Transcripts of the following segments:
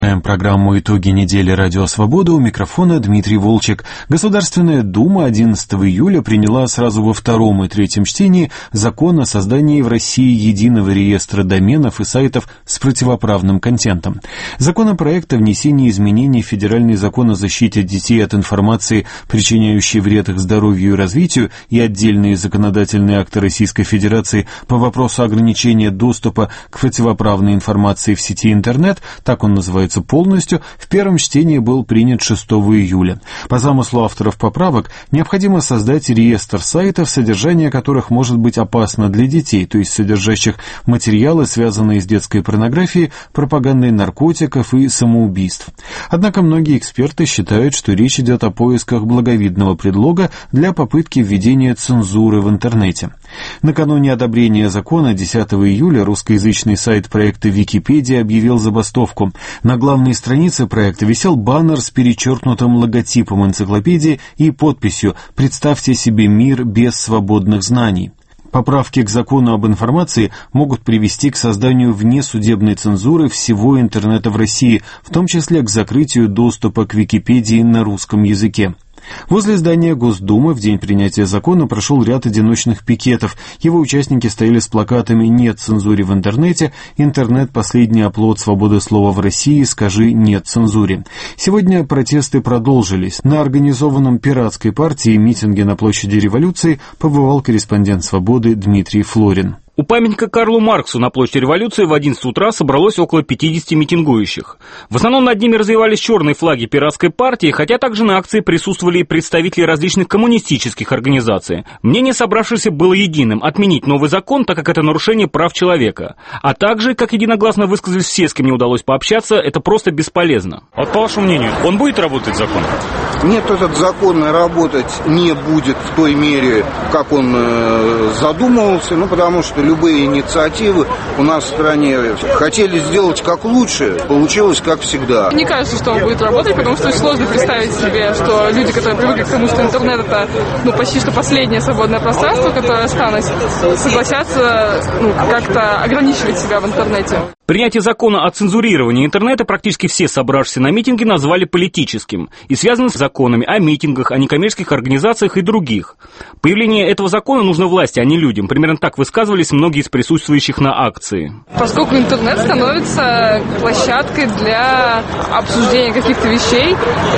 Программу «Итоги недели. Радио Свобода», у микрофона Дмитрий Волчек. Государственная Дума 11 июля приняла сразу во втором и третьем чтении закон о создании в России единого реестра доменов и сайтов с противоправным контентом. Законопроект о внесении изменений в Федеральный закон о защите детей от информации, причиняющей вред их здоровью и развитию, и отдельные законодательные акты Российской Федерации по вопросу ограничения доступа к противоправной информации в сети интернет, так он называется полностью, в первом чтении был принят 6 июля. По замыслу авторов поправок необходимо создать реестр сайтов, содержание которых может быть опасно для детей, то есть содержащих материалы, связанные с детской порнографией, пропагандой наркотиков и самоубийств. Однако многие эксперты считают, что речь идет о поисках благовидного предлога для попытки введения цензуры в интернете. Накануне одобрения закона 10 июля русскоязычный сайт проекта Википедия объявил забастовку. На главной странице проекта висел баннер с перечеркнутым логотипом энциклопедии и подписью «Представьте себе мир без свободных знаний». Поправки к закону об информации могут привести к созданию внесудебной цензуры всего интернета в России, в том числе к закрытию доступа к Википедии на русском языке. Возле здания Госдумы в день принятия закона прошел ряд одиночных пикетов. Его участники стояли с плакатами «Нет цензуре в интернете», «Интернет – последний оплот свободы слова в России, скажи нет цензуре». Сегодня протесты продолжились. На организованном пиратской партии митинге на площади Революции побывал корреспондент «Свободы» Дмитрий Флорин. У памятника Карлу Марксу на площади Революции в 11 утра собралось около 50 митингующих. В основном над ними развивались черные флаги пиратской партии, хотя также на акции присутствовали и представители различных коммунистических организаций. Мнение собравшихся было единым – отменить новый закон, так как это нарушение прав человека. А также, как единогласно высказались все, с кем не удалось пообщаться, это просто бесполезно. Вот по вашему мнению, он будет работать, закон? Нет, этот закон работать не будет в той мере, как он задумывался, потому что любые инициативы у нас в стране хотели сделать как лучше, получилось как всегда. Не кажется, что он будет работать, потому что очень сложно представить себе, что люди, которые привыкли к тому, что интернет это почти что последнее свободное пространство, которое осталось, согласятся как-то ограничивать себя в интернете. Принятие закона о цензурировании интернета практически все собравшиеся на митинге назвали политическим и связано с законами о митингах, о некоммерческих организациях и других. Появление этого закона нужно власти, а не людям. Примерно так высказывались многие из присутствующих на акции. Поскольку интернет становится площадкой для обсуждения каких-то вещей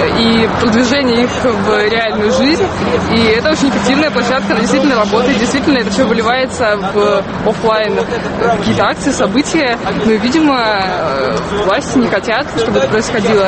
и продвижения их в реальную жизнь, и это очень эффективная площадка, она действительно работает, действительно это все выливается в офлайн какие-то акции, события. Видимо, власти не хотят, чтобы это происходило.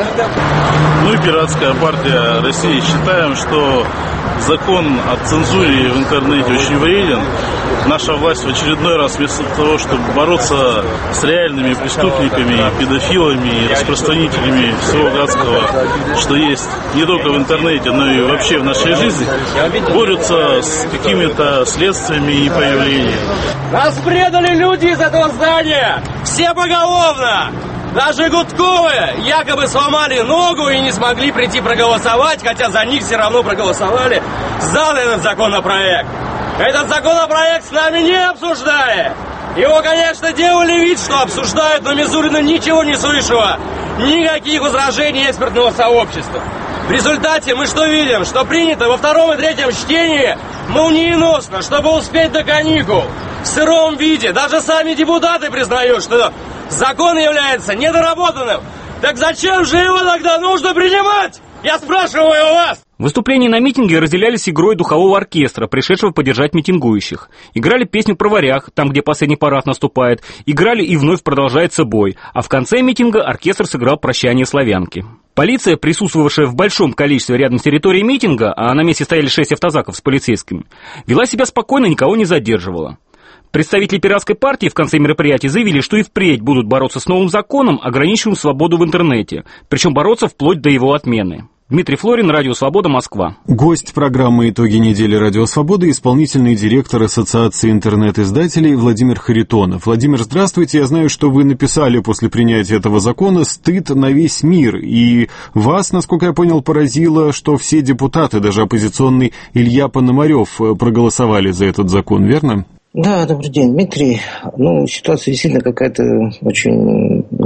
Мы, пиратская партия России, считаем, что закон о цензуре в интернете очень вреден. Наша власть в очередной раз вместо того, чтобы бороться с реальными преступниками, педофилами и распространителями всего гадского, что есть не только в интернете, но и вообще в нашей жизни, борются с какими-то следствиями и появлениями. Нас предали люди из этого здания! Все поголовно! Даже Гудковы якобы сломали ногу и не смогли прийти проголосовать, хотя за них все равно проголосовали за этот законопроект. Этот законопроект с нами не обсуждает. Его, конечно, делали вид, что обсуждают, но Мизулина ничего не слышала. Никаких возражений экспертного сообщества. В результате мы что видим? Что принято во втором и третьем чтении молниеносно, чтобы успеть до каникул. В сыром виде. Даже сами депутаты признают, что закон является недоработанным. Так зачем же его тогда нужно принимать? Я спрашиваю вас! Выступления на митинге разделялись игрой духового оркестра, пришедшего поддержать митингующих. Играли песню про варяг, там, где последний парад наступает. Играли и вновь продолжается бой. А в конце митинга оркестр сыграл «Прощание славянки». Полиция, присутствовавшая в большом количестве рядом с территорией митинга, а на месте стояли 6 автозаков с полицейскими, вела себя спокойно, никого не задерживала. Представители пиратской партии в конце мероприятия заявили, что и впредь будут бороться с новым законом, ограничивающим свободу в интернете, причем бороться вплоть до его отмены. Дмитрий Флорин, Радио Свобода, Москва. Гость программы «Итоги недели. Радио Свобода» — исполнительный директор Ассоциации интернет-издателей Владимир Харитонов. Владимир, здравствуйте. Я знаю, что вы написали после принятия этого закона «Стыд на весь мир». И вас, насколько я понял, поразило, что все депутаты, даже оппозиционный Илья Пономарев, проголосовали за этот закон, верно? Да, добрый день, Дмитрий. Ситуация действительно какая-то очень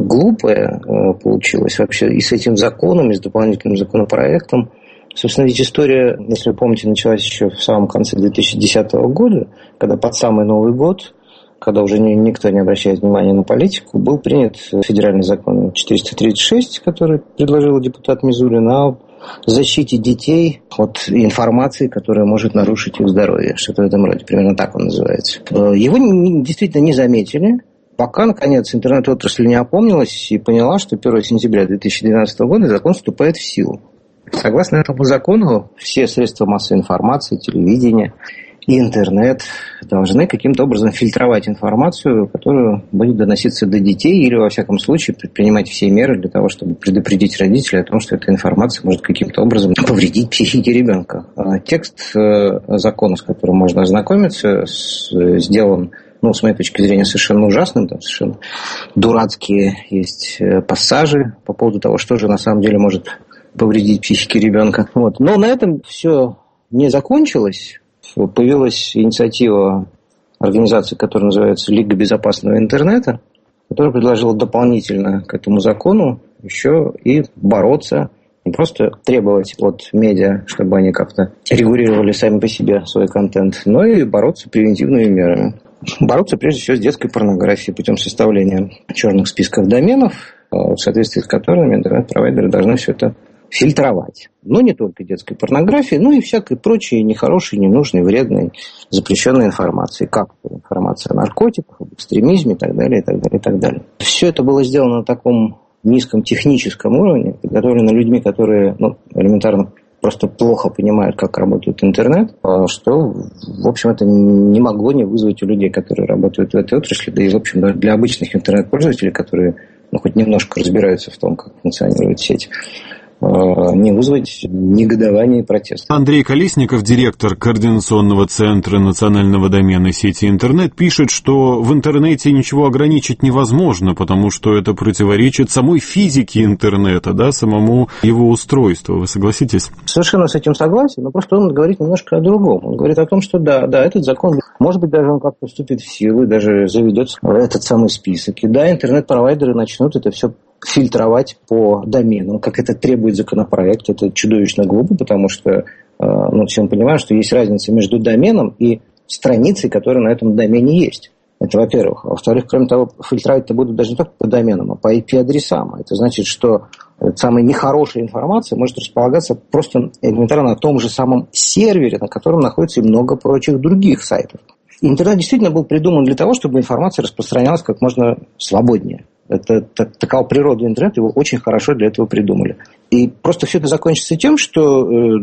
глупое получилось вообще и с этим законом, и с дополнительным законопроектом. Собственно, ведь история, если вы помните, началась еще в самом конце 2010 года, когда под самый Новый год, когда уже никто не обращает внимания на политику, был принят федеральный закон 436, который предложил депутат Мизулин о защите детей от информации, которая может нарушить их здоровье. Что-то в этом роде, примерно так он называется. Его действительно не заметили, пока, наконец, интернет-отрасль не опомнилась и поняла, что 1 сентября 2012 года закон вступает в силу. Согласно этому закону, все средства массовой информации, телевидение и интернет должны каким-то образом фильтровать информацию, которая будет доноситься до детей, или, во всяком случае, предпринимать все меры для того, чтобы предупредить родителей о том, что эта информация может каким-то образом повредить психике ребенка. Текст закона, с которым можно ознакомиться, сделан, с моей точки зрения, совершенно ужасным, там совершенно дурацкие есть пассажи по поводу того, что же на самом деле может повредить психике ребенка. Но на этом все не закончилось. Появилась инициатива организации, которая называется Лига безопасного интернета, которая предложила дополнительно к этому закону еще и бороться, не просто требовать от медиа, чтобы они как-то регулировали сами по себе свой контент, но и бороться превентивными мерами. Бороться прежде всего с детской порнографией путем составления черных списков доменов, в соответствии с которыми интернет-провайдеры должны все это фильтровать. Но не только детской порнографии, но и всякой прочей нехорошей, ненужной, вредной, запрещенной информации. Как информация о наркотиках, об экстремизме и так далее, и так далее, и так далее. Все это было сделано на таком низком техническом уровне, подготовлено людьми, которые элементарно просто плохо понимают, как работает интернет, что, в общем, это не могло не вызвать у людей, которые работают в этой отрасли, да и, в общем, для обычных интернет-пользователей, которые хоть немножко разбираются в том, как функционирует сеть, не вызвать негодование и протест. Андрей Колесников, директор Координационного центра национального домена сети интернет, пишет, что в интернете ничего ограничить невозможно, потому что это противоречит самой физике интернета, самому его устройству. Вы согласитесь? Совершенно с этим согласен, но просто он говорит немножко о другом. Он говорит о том, что да, этот закон, может быть, даже он как-то вступит в силу и даже заведется этот самый список. И да, интернет-провайдеры начнут это все фильтровать по доменам, как это требует законопроект. Это чудовищно глупо, потому что все мы понимаем, что есть разница между доменом и страницей, которая на этом домене есть. Это, во-первых. А во-вторых, кроме того, фильтровать-то будут даже не только по доменам, а по IP-адресам. Это значит, что самая нехорошая информация может располагаться просто элементарно на том же самом сервере, на котором находится и много прочих других сайтов. Интернет действительно был придуман для того, чтобы информация распространялась как можно свободнее. Это такова природа интернета, его очень хорошо для этого придумали. И просто все это закончится тем, что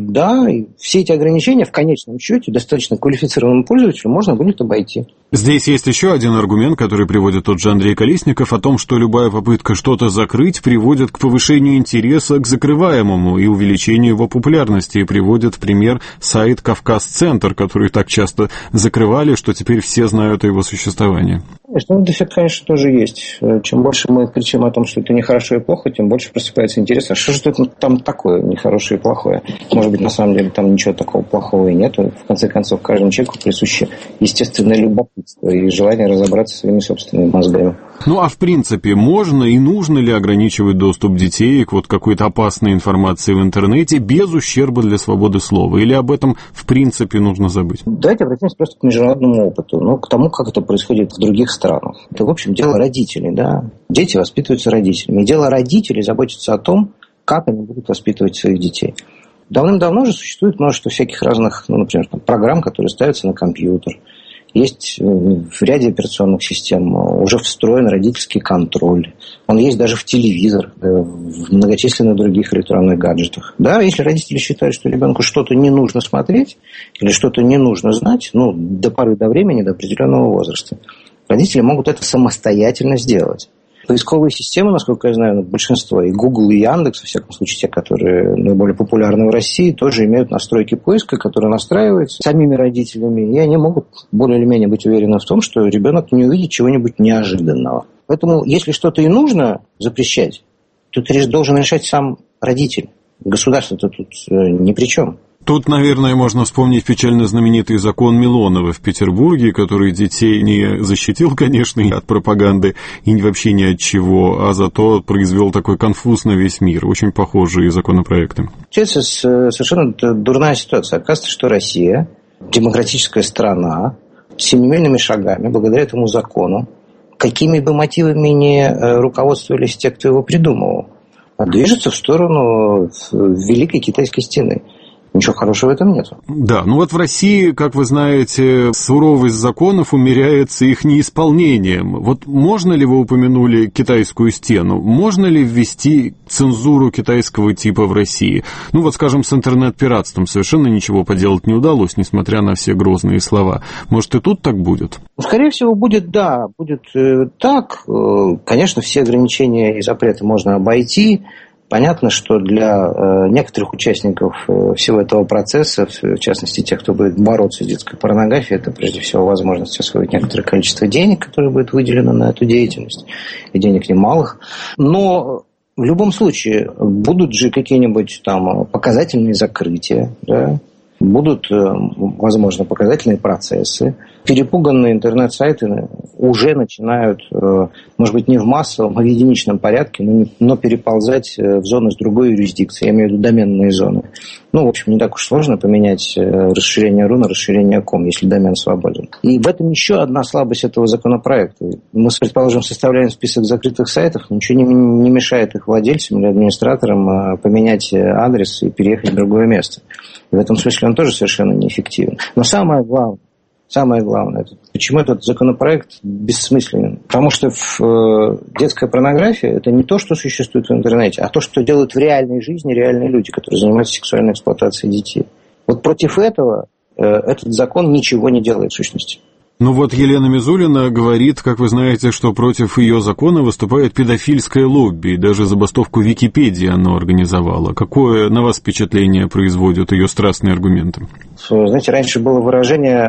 все эти ограничения в конечном счете достаточно квалифицированному пользователю можно будет обойти. Здесь есть еще один аргумент, который приводит тот же Андрей Колесников, о том, что любая попытка что-то закрыть приводит к повышению интереса к закрываемому и увеличению его популярности, и приводит в пример сайт «Кавказ-центр», который так часто закрывали, что теперь все знают о его существовании. Конечно, дефект, конечно, тоже есть. Чем больше мы кричим о том, что это нехорошо и плохо, тем больше просыпается интерес. А что же там такое нехорошее и плохое? Может быть, на самом деле там ничего такого плохого и нет. В конце концов, каждому человеку присуще естественное любопытство и желание разобраться своими собственными мозгами. А в принципе, можно и нужно ли ограничивать доступ детей к какой-то опасной информации в интернете без ущерба для свободы слова? Или об этом в принципе нужно забыть? Давайте обратимся просто к международному опыту, к тому, как это происходит в других странах. Это, в общем, дело родителей, Дети воспитываются родителями. И дело родителей заботиться о том, как они будут воспитывать своих детей. Давным-давно уже существует множество всяких разных, например, программ, которые ставятся на компьютер. Есть в ряде операционных систем уже встроен родительский контроль. Он есть даже в телевизор, в многочисленных других электронных гаджетах. Если родители считают, что ребенку что-то не нужно смотреть или что-то не нужно знать, до поры до времени, до определенного возраста, родители могут это самостоятельно сделать. Поисковые системы, насколько я знаю, большинство, и Google, и Яндекс, во всяком случае, те, которые наиболее популярны в России, тоже имеют настройки поиска, которые настраиваются самими родителями, и они могут более или менее быть уверены в том, что ребенок не увидит чего-нибудь неожиданного. Поэтому, если что-то и нужно запрещать, то это должен решать сам родитель. Государство-то тут ни при чем. Тут, наверное, можно вспомнить печально знаменитый закон Милонова в Петербурге, который детей не защитил, конечно, и от пропаганды, и вообще ни от чего, а зато произвел такой конфуз на весь мир. Очень похожие законопроекты. Сейчас совершенно дурная ситуация. Оказывается, что Россия, демократическая страна, семимильными шагами, благодаря этому закону, какими бы мотивами ни руководствовались те, кто его придумывал, движется в сторону Великой Китайской стены. Ничего хорошего в этом нет. Да, ну вот в России, как вы знаете, суровость законов умеряется их неисполнением. Вот можно ли, вы упомянули китайскую стену, можно ли ввести цензуру китайского типа в России? Ну вот, скажем, с интернет-пиратством совершенно ничего поделать не удалось, несмотря на все грозные слова. Может, и тут так будет? Скорее всего, будет, да, будет так. Конечно, все ограничения и запреты можно обойти. Понятно, что для некоторых участников всего этого процесса, в частности, тех, кто будет бороться с детской порнографией, это прежде всего возможность освоить некоторое количество денег, которое будет выделено на эту деятельность, и денег немалых. Но в любом случае будут же какие-нибудь там показательные закрытия, да? Будут, возможно, показательные процессы. Перепуганные интернет-сайты уже начинают, может быть, не в массовом, а в единичном порядке, но переползать в зоны с другой юрисдикции. Я имею в виду доменные зоны. Ну, в общем, не так уж сложно поменять расширение .ru на расширение .com, если домен свободен. И в этом еще одна слабость этого законопроекта. Мы, предположим, составляем список закрытых сайтов, ничего не мешает их владельцам или администраторам поменять адрес и переехать в другое место. И в этом смысле он тоже совершенно неэффективен. Но самое главное, почему этот законопроект бессмысленен? Потому что детская порнография – это не то, что существует в интернете, а то, что делают в реальной жизни реальные люди, которые занимаются сексуальной эксплуатацией детей. Вот против этого этот закон ничего не делает в сущности. Ну вот Елена Мизулина говорит, как вы знаете, что против ее закона выступает педофильское лобби, и даже забастовку Википедии оно организовало. Какое на вас впечатление производят ее страстные аргументы? Знаете, раньше было выражение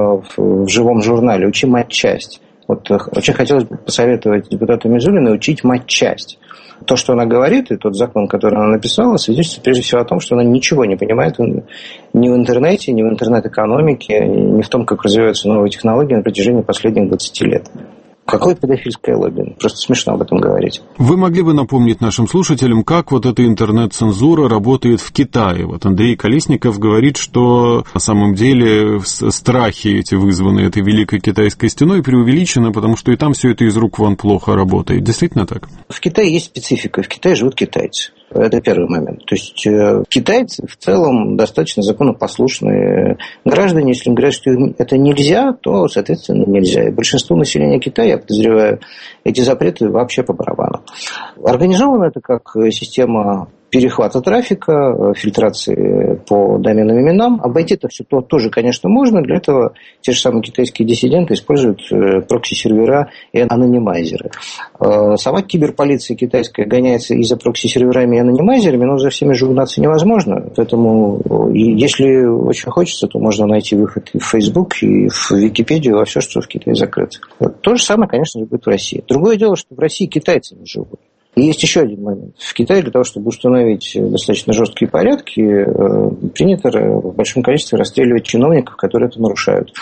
в живом журнале «учи матчасть». Вот очень хотелось бы посоветовать депутату Мизулиной учить матчасть. То, что она говорит, и тот закон, который она написала, свидетельствует прежде всего о том, что она ничего не понимает ни в интернете, ни в интернет-экономике, ни в том, как развиваются новые технологии на протяжении последних 20 лет. Какое педофильское лобби? Просто смешно об этом говорить. Вы могли бы напомнить нашим слушателям, как вот эта интернет-цензура работает в Китае? Вот Андрей Колесников говорит, что на самом деле страхи эти, вызванные этой Великой Китайской стеной, преувеличены, потому что и там все это из рук вон плохо работает. Действительно так? В Китае есть специфика. В Китае живут китайцы. Это первый момент. То есть китайцы в целом достаточно законопослушные граждане. Если им говорят, что это нельзя, то, соответственно, нельзя. И большинству населения Китая, я подозреваю, эти запреты вообще по барабану. Организовано это как система перехвата трафика, фильтрации по доменным именам. Обойти это все тоже, конечно, можно. Для этого те же самые китайские диссиденты используют прокси-сервера и анонимайзеры. Сама киберполиция китайская гоняется и за прокси-серверами, и анонимайзерами, но за всеми же угнаться невозможно. Поэтому, если очень хочется, то можно найти выход и в Facebook, и в Википедию, во все, что в Китае закрыто. То же самое, конечно же, будет в России. Другое дело, что в России китайцы не живут. И есть еще один момент. В Китае для того, чтобы установить достаточно жесткие порядки, принято в большом количестве расстреливать чиновников, которые это нарушают.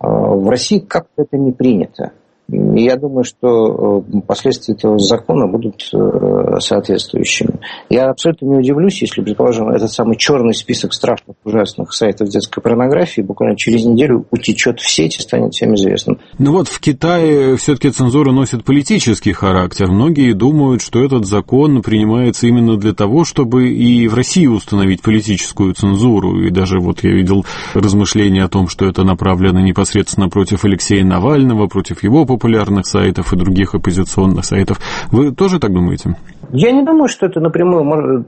В России как-то это не принято. И я думаю, что последствия этого закона будут соответствующими. Я абсолютно не удивлюсь, если, предположим, этот самый черный список страшных, ужасных сайтов детской порнографии буквально через неделю утечет в сеть и станет всем известным. Ну вот в Китае все-таки цензура носит политический характер. Многие думают, что этот закон принимается именно для того, чтобы и в России установить политическую цензуру. И даже вот я видел размышления о том, что это направлено непосредственно против Алексея Навального, против его популярных сайтов и других оппозиционных сайтов. Вы тоже так думаете? Я не думаю, что это напрямую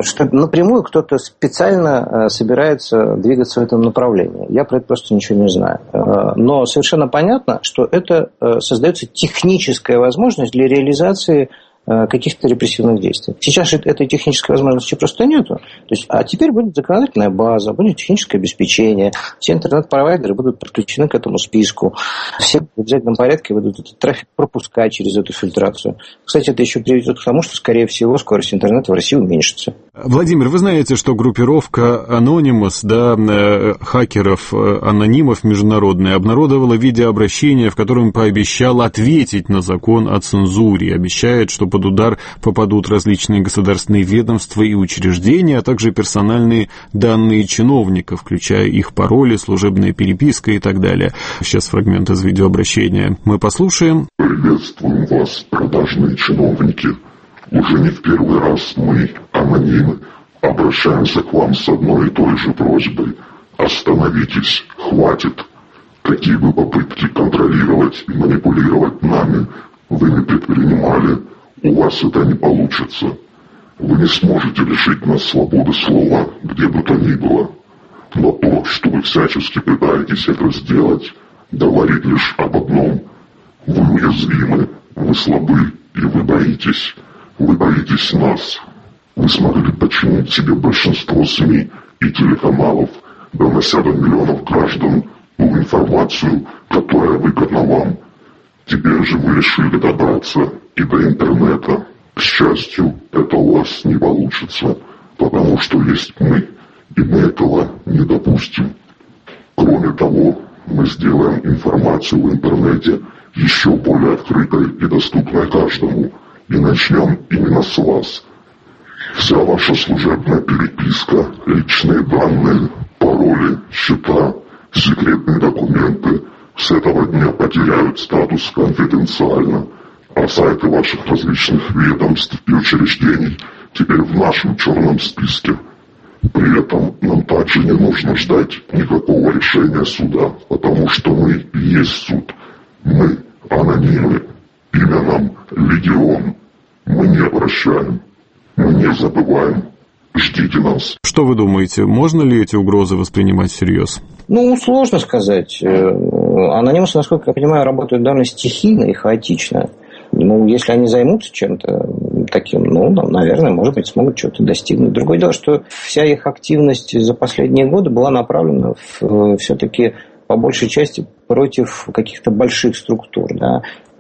кто-то специально собирается двигаться в этом направлении. Я про это просто ничего не знаю. Но совершенно понятно, что это создается техническая возможность для реализации каких-то репрессивных действий. Сейчас этой технической возможности просто нету. А теперь будет законодательная база, будет техническое обеспечение, все интернет-провайдеры будут подключены к этому списку, все в обязательном порядке будут этот трафик пропускать через эту фильтрацию. Кстати, это еще приведет к тому, что, скорее всего, скорость интернета в России уменьшится. Владимир, вы знаете, что группировка Anonymous, хакеров, анонимов международная, обнародовала видеообращение, в котором пообещал ответить на закон о цензуре. Обещает, что под удар попадут различные государственные ведомства и учреждения, а также персональные данные чиновников, включая их пароли, служебная переписка и так далее. Сейчас фрагмент из видеообращения мы послушаем. Приветствуем вас, продажные чиновники. Уже не в первый раз мы, анонимы, обращаемся к вам с одной и той же просьбой. Остановитесь, хватит. Какие бы попытки контролировать и манипулировать нами вы не предпринимали, у вас это не получится. Вы не сможете лишить нас свободы слова, где бы то ни было. Но то, что вы всячески пытаетесь это сделать, говорит лишь об одном. Вы уязвимы, вы слабы и вы боитесь. Вы боитесь нас. Вы смогли подчинить себе большинство СМИ и телеканалов, донося до миллионов граждан ту информацию, которая выгодна вам. Теперь же вы решили добраться и до интернета. К счастью, это у вас не получится, потому что есть мы, и мы этого не допустим. Кроме того, мы сделаем информацию в интернете еще более открытой и доступной каждому. И начнем именно с вас. Вся ваша служебная переписка, личные данные, пароли, счета, секретные документы с этого дня потеряют статус конфиденциально, а сайты ваших различных ведомств и учреждений теперь в нашем черном списке. При этом нам также не нужно ждать никакого решения суда, потому что мы и есть суд. Мы анонимы. Имя нам Легион. Мы не прощаем. Мы не забываем. Ждите нас. Что вы думаете, можно ли эти угрозы воспринимать всерьез? Сложно сказать. Анонимусы, насколько я понимаю, работают довольно стихийно и хаотично. Если они займутся чем-то таким, наверное, может быть, смогут что-то достигнуть. Другое дело, что вся их активность за последние годы была направлена все-таки по большей части против каких-то больших структур, да.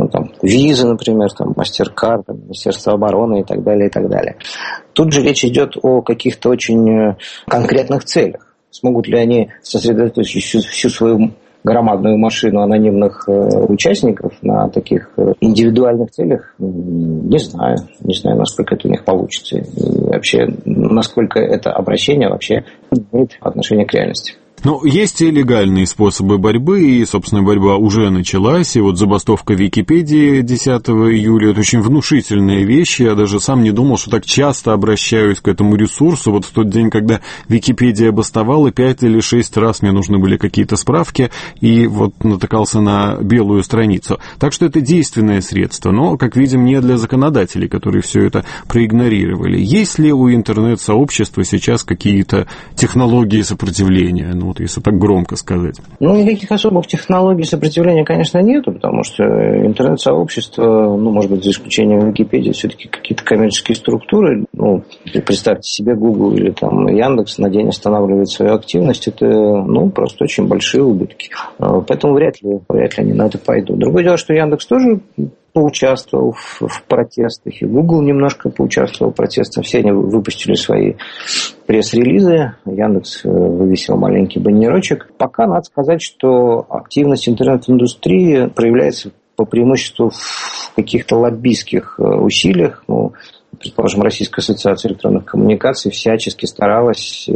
Виза, например, MasterCard, Министерство обороны и так далее, и так далее. Тут же речь идет о каких-то очень конкретных целях. Смогут ли они сосредоточить всю свою громадную машину анонимных участников на таких индивидуальных целях? Не знаю, насколько это у них получится. И вообще, насколько это обращение вообще имеет отношение к реальности. Есть и легальные способы борьбы, и, собственно, борьба уже началась, и забастовка Википедии 10 июля – это очень внушительные вещи, я даже сам не думал, что так часто обращаюсь к этому ресурсу. В тот день, когда Википедия бастовала, 5 или 6 раз мне нужны были какие-то справки, и натыкался на белую страницу. Так что это действенное средство, но, как видим, не для законодателей, которые все это проигнорировали. Есть ли у интернет-сообщества сейчас какие-то технологии сопротивления? Если так громко сказать. Никаких особых технологий сопротивления, конечно, нету, потому что интернет-сообщество, может быть, за исключением Википедии, все-таки какие-то коммерческие структуры. Представьте себе, Google или Яндекс на день останавливает свою активность. Это, просто очень большие убытки. Поэтому вряд ли они на это пойдут. Другое дело, что Яндекс тоже поучаствовал в протестах, и Google немножко поучаствовал в протестах. Все они выпустили свои пресс-релизы. Яндекс вывесил маленький баннерочек. Пока надо сказать, что активность интернет-индустрии проявляется по преимуществу в каких-то лоббистских усилиях. Предположим, Российская ассоциация электронных коммуникаций всячески старалась,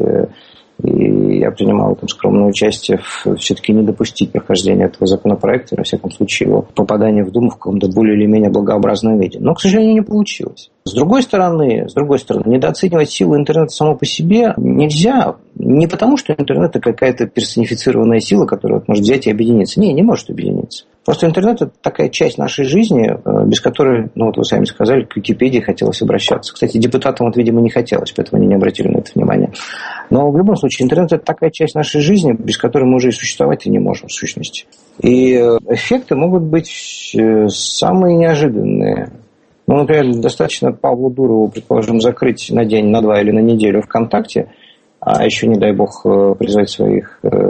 и я принимал в этом скромное участие, все-таки не допустить прохождения этого законопроекта, во всяком случае, его попадания в Думу в каком-то более или менее благообразном виде. Но, к сожалению, не получилось. С другой стороны, недооценивать силу интернета само по себе нельзя. Не потому, что интернет – это какая-то персонифицированная сила, которая может взять и объединиться. Не может объединиться. Просто интернет – это такая часть нашей жизни, без которой, вы сами сказали, к Википедии хотелось обращаться. Кстати, депутатам, видимо, не хотелось, поэтому они не обратили на это внимание. Но в любом случае, интернет – это такая часть нашей жизни, без которой мы уже и существовать и не можем, в сущности. И эффекты могут быть самые неожиданные. Например, достаточно Павлу Дурову, предположим, закрыть на день, на 2 или на неделю ВКонтакте, а еще, не дай бог, призвать своих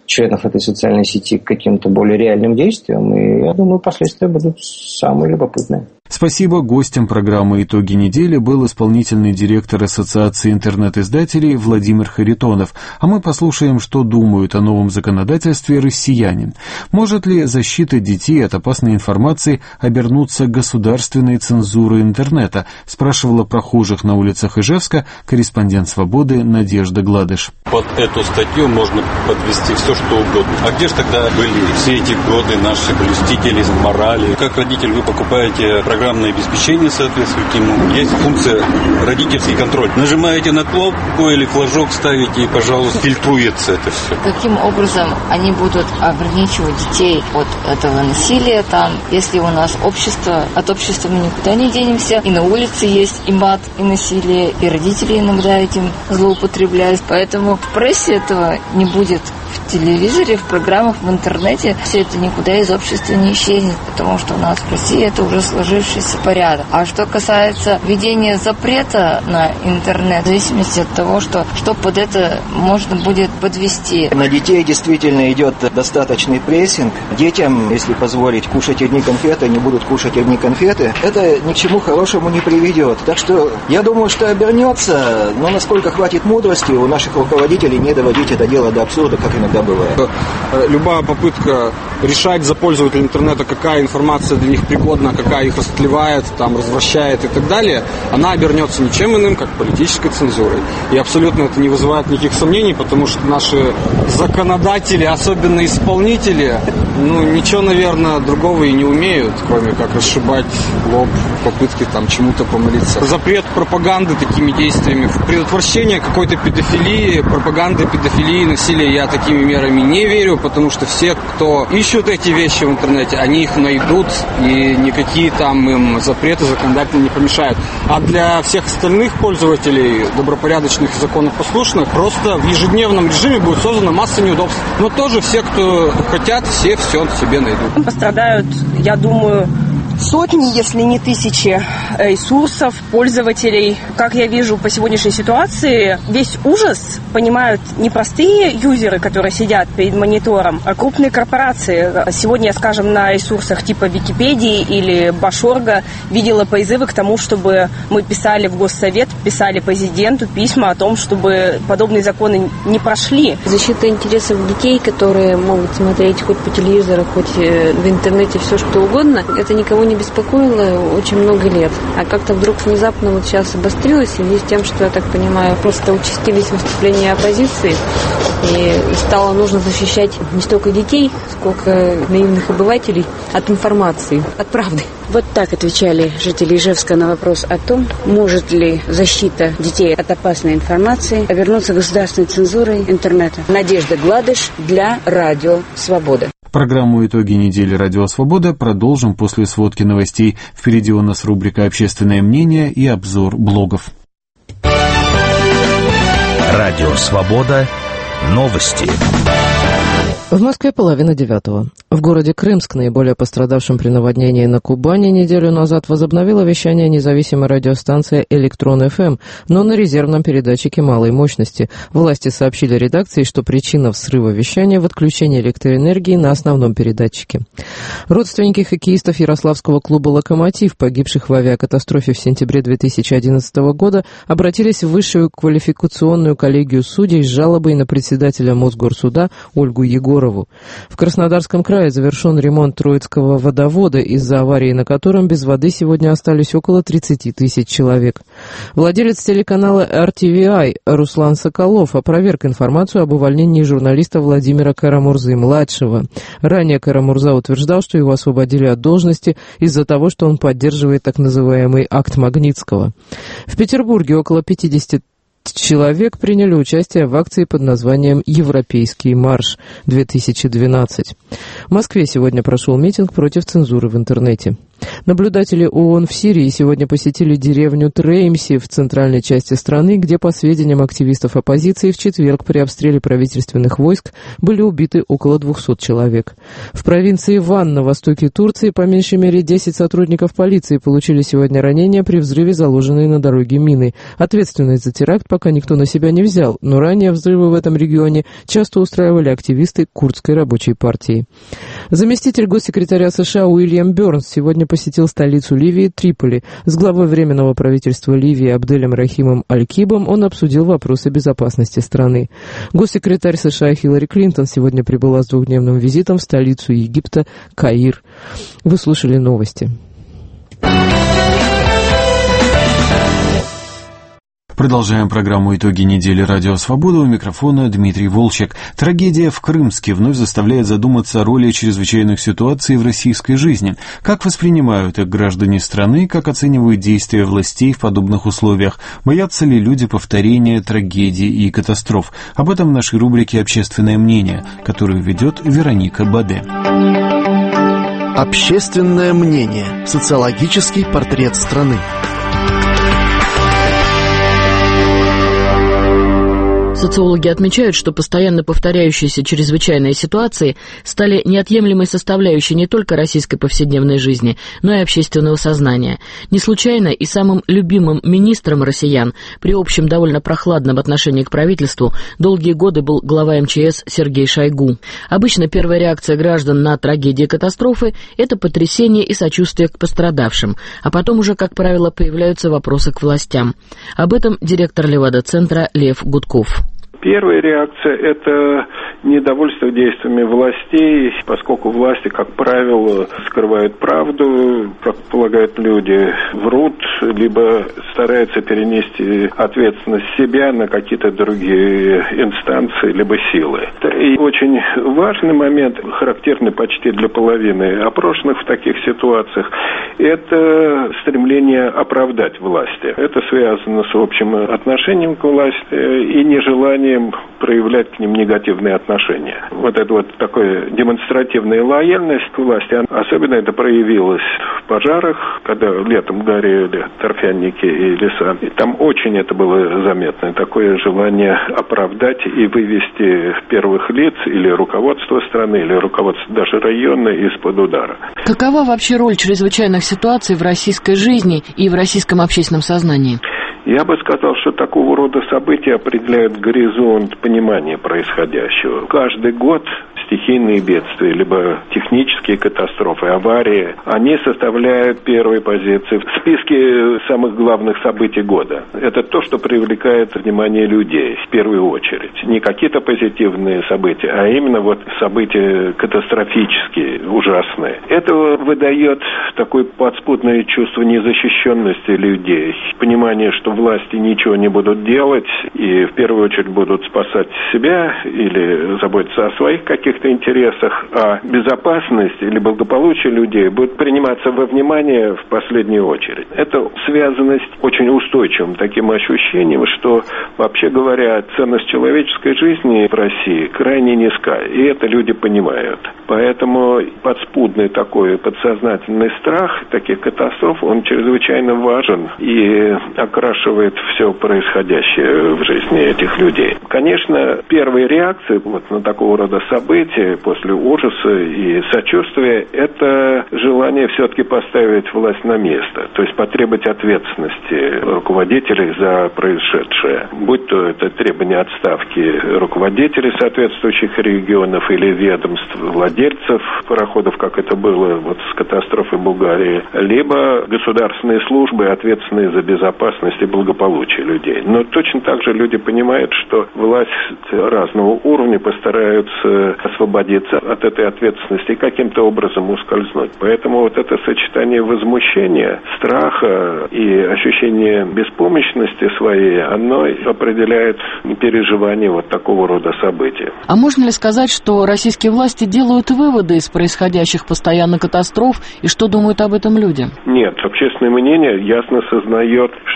членов этой социальной сети к каким-то более реальным действиям. И я думаю, последствия будут самые любопытные. Спасибо. Гостем программы «Итоги недели» был исполнительный директор Ассоциации интернет-издателей Владимир Харитонов. А мы послушаем, что думают о новом законодательстве россияне. Может ли защита детей от опасной информации обернуться государственной цензурой интернета? Спрашивала прохожих на улицах Ижевска корреспондент «Свободы» Надежда Гладыш. Под эту статью можно подвести все, что угодно. А где же тогда были все эти годы наши блюстители морали? Как родитель вы покупаете программное обеспечение соответствует ему. Есть функция родительский контроль. Нажимаете на кнопку или флажок ставите, и, пожалуйста, фильтруется это все. Каким образом они будут ограничивать детей от этого насилия там, если у нас общество, от общества мы никуда не денемся, и на улице есть и мат, и насилие, и родители иногда этим злоупотребляют. Поэтому в прессе этого не будет, в телевизоре, в программах, в интернете. Все это никуда из общества не исчезнет, потому что у нас в России это уже сложившийся порядок. А что касается введения запрета на интернет, в зависимости от того, что под это можно будет подвести. На детей действительно идет достаточный прессинг. Детям, если позволить кушать одни конфеты, они будут кушать одни конфеты. Это ни к чему хорошему не приведет. Так что я думаю, что обернется, но насколько хватит мудрости у наших руководителей не доводить это дело до абсурда, как иногда бывает. Любая попытка решать за пользователей интернета, какая информация для них пригодна, какая их растлевает, там, развращает и так далее, она обернется ничем иным, как политической цензурой. И абсолютно это не вызывает никаких сомнений, потому что наши законодатели, особенно исполнители, ничего, наверное, другого и не умеют, кроме как расшибать лоб в попытке там чему-то помолиться. Запрет пропаганды такими действиями, предотвращение какой-то педофилии, пропаганды педофилии, насилия, я такими мерами не верю, потому что все, кто ищут эти вещи в интернете, они их найдут, и никакие там им запреты законодательно не помешают. А для всех остальных пользователей, добропорядочных и законопослушных, просто в ежедневном режиме будет создана масса неудобств. Но тоже все, кто хотят, все себе найдут. Пострадают, я думаю, сотни, если не тысячи ресурсов, пользователей. Как я вижу по сегодняшней ситуации, весь ужас понимают не простые юзеры, которые сидят перед монитором, а крупные корпорации. Сегодня, скажем, на ресурсах типа Википедии или Башорга видела призывы к тому, чтобы мы писали в Госсовет, писали президенту письма о том, чтобы подобные законы не прошли. Защита интересов детей, которые могут смотреть хоть по телевизору, хоть в интернете, все что угодно, это никого не беспокоило очень много лет. А как-то вдруг внезапно вот сейчас обострилось, в связи с тем, что, я так понимаю, просто участились выступления оппозиции, и стало нужно защищать не столько детей, сколько наивных обывателей от информации, от правды. Вот так отвечали жители Ижевска на вопрос о том, может ли защита детей от опасной информации обернуться государственной цензурой интернета. Надежда Гладыш для Радио Свобода. Программу «Итоги недели Радио Свобода» продолжим после сводки новостей. Впереди у нас рубрика «Общественное мнение» и обзор блогов. Радио Свобода. Новости. В Москве 8:30. В городе Крымск, наиболее пострадавшем при наводнении на Кубани, неделю назад возобновила вещание независимая радиостанция «Электрон ФМ», но на резервном передатчике малой мощности. Власти сообщили редакции, что причина срыва вещания в отключении электроэнергии на основном передатчике. Родственники хоккеистов Ярославского клуба «Локомотив», погибших в авиакатастрофе в сентябре 2011 года, обратились в высшую квалификационную коллегию судей с жалобой на председателя Мосгорсуда Ольгу Егорову. В Краснодарском крае завершен ремонт Троицкого водовода, из-за аварии на котором без воды сегодня остались около 30 тысяч человек. Владелец телеканала RTVI Руслан Соколов опроверг информацию об увольнении журналиста Владимира Карамурзы-младшего. Ранее Карамурза утверждал, что его освободили от должности из-за того, что он поддерживает так называемый акт Магнитского. В Петербурге около 50 человек приняли участие в акции под названием «Европейский марш-2012». В Москве сегодня прошел митинг против цензуры в интернете. Наблюдатели ООН в Сирии сегодня посетили деревню Треймси в центральной части страны, где, по сведениям активистов оппозиции, в четверг при обстреле правительственных войск были убиты около 200 человек. В провинции Ван на востоке Турции по меньшей мере 10 сотрудников полиции получили сегодня ранения при взрыве заложенной на дороге мины. Ответственность за теракт пока никто на себя не взял, но ранее взрывы в этом регионе часто устраивали активисты Курдской рабочей партии. Заместитель госсекретаря США Уильям Бёрнс сегодня посетил столицу Ливии Триполи. С главой Временного правительства Ливии Абделем Рахимом Аль-Кибом он обсудил вопросы безопасности страны. Госсекретарь США Хиллари Клинтон сегодня прибыла с двухдневным визитом в столицу Египта Каир. Вы слушали новости. Продолжаем программу «Итоги недели. Радио Свобода». У микрофона Дмитрий Волчек. Трагедия в Крымске вновь заставляет задуматься о роли чрезвычайных ситуаций в российской жизни. Как воспринимают их граждане страны, как оценивают действия властей в подобных условиях, боятся ли люди повторения трагедий и катастроф. Об этом в нашей рубрике «Общественное мнение», которую ведет Вероника Баде. Общественное мнение. Социологический портрет страны. Социологи отмечают, что постоянно повторяющиеся чрезвычайные ситуации стали неотъемлемой составляющей не только российской повседневной жизни, но и общественного сознания. Не случайно и самым любимым министром россиян при общем довольно прохладном отношении к правительству долгие годы был глава МЧС Сергей Шойгу. Обычно первая реакция граждан на трагедии и катастрофы – это потрясение и сочувствие к пострадавшим, а потом уже, как правило, появляются вопросы к властям. Об этом директор Левада-центра Лев Гудков. Первая реакция – это недовольство действиями властей, поскольку власти, как правило, скрывают правду, как полагают люди, врут, либо стараются перенести ответственность себя на какие-то другие инстанции, либо силы. И очень важный момент, характерный почти для половины опрошенных в таких ситуациях, это стремление оправдать власти. Это связано с общим отношением к власти и нежеланием проявлять к ним негативные отношения. Вот это вот такая демонстративная лояльность к власти, особенно это проявилось в пожарах, когда летом горели торфяники и леса. И там очень это было заметно, такое желание оправдать и вывести первых лиц или руководство страны, или руководство даже района из-под удара. Какова вообще роль чрезвычайных ситуаций в российской жизни и в российском общественном сознании? Я бы сказал, что такого рода события определяют горизонт понимания происходящего. Каждый год стихийные бедствия, либо технические катастрофы, аварии, они составляют первые позиции в списке самых главных событий года. Это то, что привлекает внимание людей в первую очередь. Не какие-то позитивные события, а именно вот события катастрофические, ужасные. Это выдает такое подспудное чувство незащищенности людей, понимание, что власти ничего не будут делать и в первую очередь будут спасать себя или заботиться о своих каких-то интересах, а безопасность или благополучие людей будет приниматься во внимание в последнюю очередь. Это связано с очень устойчивым таким ощущением, что, вообще говоря, ценность человеческой жизни в России крайне низка, и это люди понимают. Поэтому подспудный такой подсознательный страх таких катастроф, он чрезвычайно важен и окрашивает все происходящее в жизни этих людей. Конечно, первые реакции вот на такого рода события после ужаса и сочувствия – это желание все-таки поставить власть на место, то есть потребовать ответственности руководителей за происшедшее. Будь то это требование отставки руководителей соответствующих регионов или ведомств, владельцев пароходов, как это было вот с катастрофой Булгарии, либо государственные службы, ответственные за безопасность и благополучие людей. Но точно так же люди понимают, что власть разного уровня постараются освободиться от этой ответственности и каким-то образом ускользнуть. Поэтому вот это сочетание возмущения, страха и ощущения беспомощности своей, оно определяет переживание вот такого рода событий. А можно ли сказать, что российские власти делают выводы из происходящих постоянно катастроф, и что думают об этом люди? Нет, общественное мнение ясно сознает, что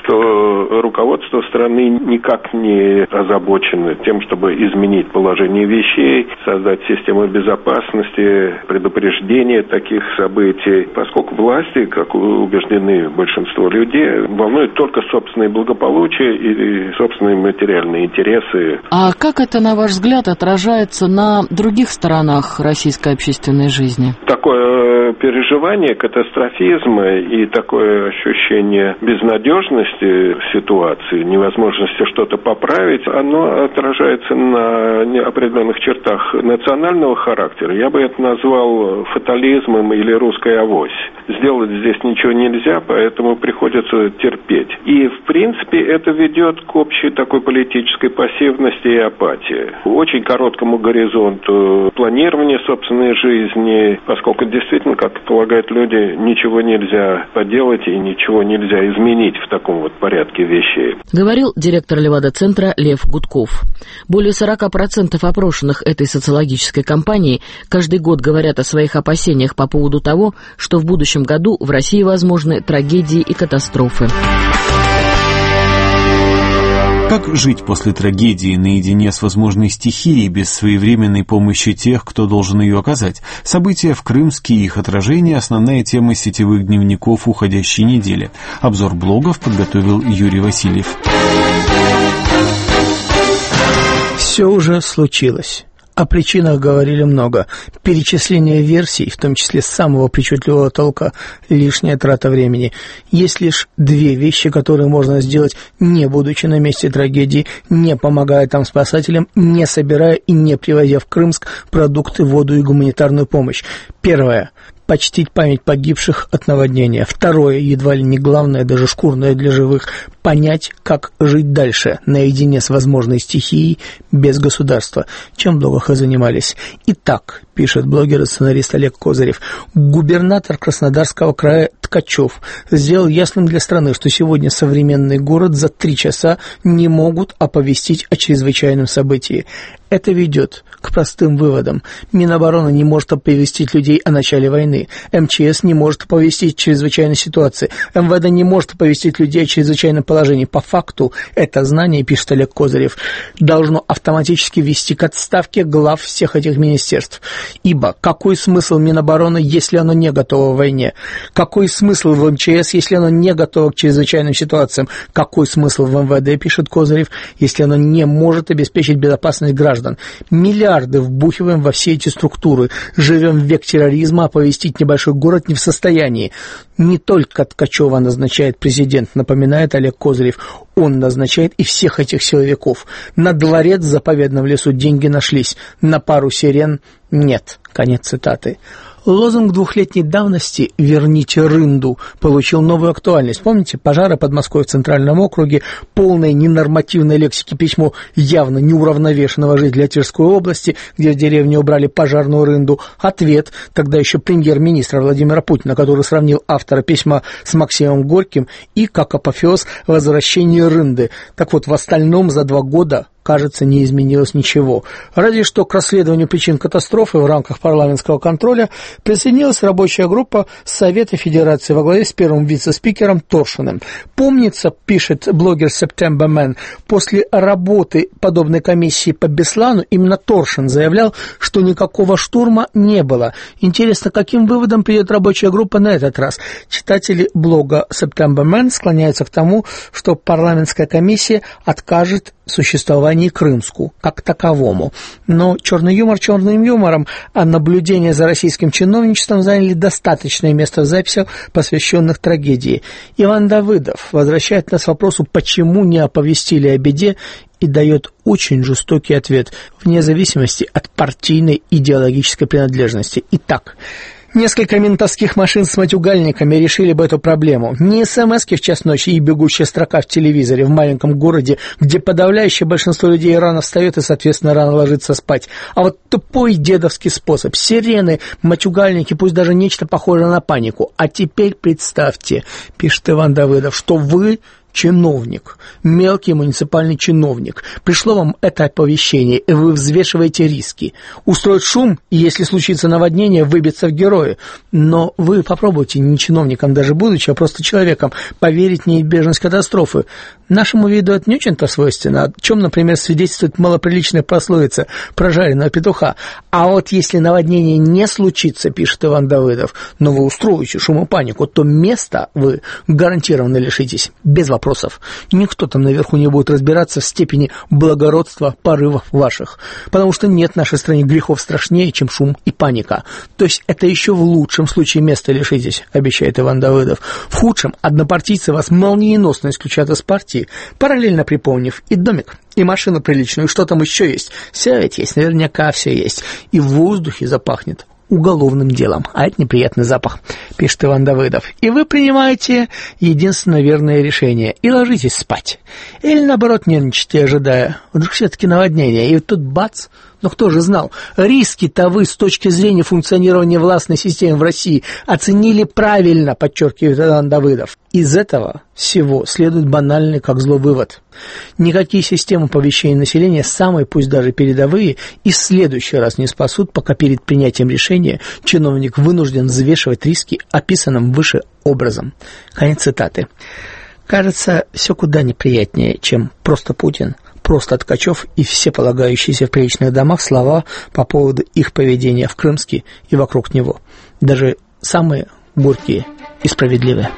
что руководство страны никак не озабочено тем, чтобы изменить положение вещей, создать систему безопасности, предупреждения таких событий, поскольку власти, как убеждены большинство людей, волнует только собственное благополучие и собственные материальные интересы. А как это, на ваш взгляд, отражается на других сторонах российской общественной жизни? Такое переживание катастрофизма и такое ощущение безнадежности ситуации, невозможности что-то поправить, оно отражается на определенных чертах национального характера. Я бы это назвал фатализмом или русской авось. Сделать здесь ничего нельзя, поэтому приходится терпеть. И, в принципе, это ведет к общей такой политической пассивности и апатии. Очень короткому горизонту планирования собственной жизни, поскольку действительно, как полагают люди, ничего нельзя поделать и ничего нельзя изменить в таком вот порядке вещей. Говорил директор Левада-центра Лев Гудков. Более 40% опрошенных этой социологической кампании каждый год говорят о своих опасениях по поводу того, что в будущем году в России возможны трагедии и катастрофы. Как жить после трагедии наедине с возможной стихией без своевременной помощи тех, кто должен ее оказать? События в Крымске и их отражение – основная тема сетевых дневников уходящей недели. Обзор блогов подготовил Юрий Васильев. Все уже случилось. О причинах говорили много. Перечисление версий, в том числе самого причудливого толка, лишняя трата времени. Есть лишь две вещи, которые можно сделать, не будучи на месте трагедии, не помогая там спасателям, не собирая и не привозя в Крымск продукты, воду и гуманитарную помощь. Первое. Почтить память погибших от наводнения. Второе, едва ли не главное, даже шкурное для живых, понять, как жить дальше, наедине с возможной стихией, без государства. Чем в блогах и занимались. Итак, пишет блогер и сценарист Олег Козырев, губернатор Краснодарского края Ткачев сделал ясным для страны, что сегодня современный город за 3 часа не могут оповестить о чрезвычайном событии. Это ведет к простым выводам. Минобороны не может оповестить людей о начале войны. МЧС не может оповестить о чрезвычайной ситуации. МВД не может оповестить людей о чрезвычайном положении. По факту это знание, пишет Олег Козырев, должно автоматически вести к отставке глав всех этих министерств. Ибо какой смысл Минобороны, если оно не готово к войне? Какой смысл в МЧС, если оно не готово к чрезвычайным ситуациям? Какой смысл в МВД, пишет Козырев, если оно не может обеспечить безопасность граждан? Миллиарды вбухиваем во все эти структуры. Живем в век терроризма, оповестить небольшой город не в состоянии. Не только Ткачева назначает президент, напоминает Олег Козырев. Он назначает и всех этих силовиков. На дворец в заповедном лесу деньги нашлись, на пару сирен нет. Конец цитаты. Лозунг 2-летней давности «Верните рынду» получил новую актуальность. Помните, пожары под Москвой в Центральном округе, полное ненормативной лексики письмо явно неуравновешенного жителя Тверской области, где в деревне убрали пожарную рынду. Ответ тогда еще премьер-министра Владимира Путина, который сравнил автора письма с Максимом Горьким и, как апофеоз, возвращение рынды. Так вот, в остальном за 2 года, кажется, не изменилось ничего. Разве что к расследованию причин катастрофы в рамках парламентского контроля присоединилась рабочая группа Совета Федерации во главе с первым вице-спикером Торшиным. Помнится, пишет блогер September Man, после работы подобной комиссии по Беслану именно Торшин заявлял, что никакого штурма не было. Интересно, каким выводом придет рабочая группа на этот раз? Читатели блога September Man склоняются к тому, что парламентская комиссия откажет существовании Крымску как таковому. Но черный юмор черным юмором, а наблюдения за российским чиновничеством заняли достаточное место в записях, посвященных трагедии. Иван Давыдов возвращает нас к вопросу, почему не оповестили о беде, и дает очень жестокий ответ, вне зависимости от партийной идеологической принадлежности. Итак, несколько ментовских машин с матюгальниками решили бы эту проблему. Не смски в час ночи и бегущая строка в телевизоре в маленьком городе, где подавляющее большинство людей рано встает и, соответственно, рано ложится спать. А вот тупой дедовский способ. Сирены, матюгальники, пусть даже нечто похожее на панику. А теперь представьте, пишет Иван Давыдов, что вы чиновник, мелкий муниципальный чиновник, пришло вам это оповещение, и вы взвешиваете риски. Устроить шум, и если случится наводнение, выбиться в герои. Но вы попробуйте, не чиновником даже будучи, а просто человеком, поверить в неизбежность катастрофы. Нашему виду это не очень-то свойственно, о чем, например, свидетельствует малоприличная пословица про жареного петуха. А вот если наводнение не случится, пишет Иван Давыдов, но вы устроите шум и панику, то места вы гарантированно лишитесь, без вопросов. Никто там наверху не будет разбираться в степени благородства порывов ваших, потому что нет в нашей стране грехов страшнее, чем шум и паника. То есть это еще в лучшем случае места лишитесь, обещает Иван Давыдов. В худшем однопартийцы вас молниеносно исключат из партии, параллельно припомнив и домик, и машину приличную, и что там еще есть. Все ведь есть, наверняка все есть. И в воздухе запахнет уголовным делом, а это неприятный запах, пишет Иван Давыдов. И вы принимаете единственное верное решение и ложитесь спать. Или, наоборот, нервничайте, ожидая. Вдруг все-таки наводнение, и тут бац. Но кто же знал? Риски-то вы с точки зрения функционирования властной системы в России оценили правильно, подчеркивает Иван Давыдов. Из этого всего следует банальный как зло вывод. Никакие системы оповещения населения, самые пусть даже передовые, и в следующий раз не спасут, пока перед принятием решения чиновник вынужден взвешивать риски описанным выше образом. Конец цитаты. Кажется, все куда неприятнее, чем просто Путин, просто Ткачев и все полагающиеся в приличных домах слова по поводу их поведения в Крымске и вокруг него. Даже самые горькие и справедливые.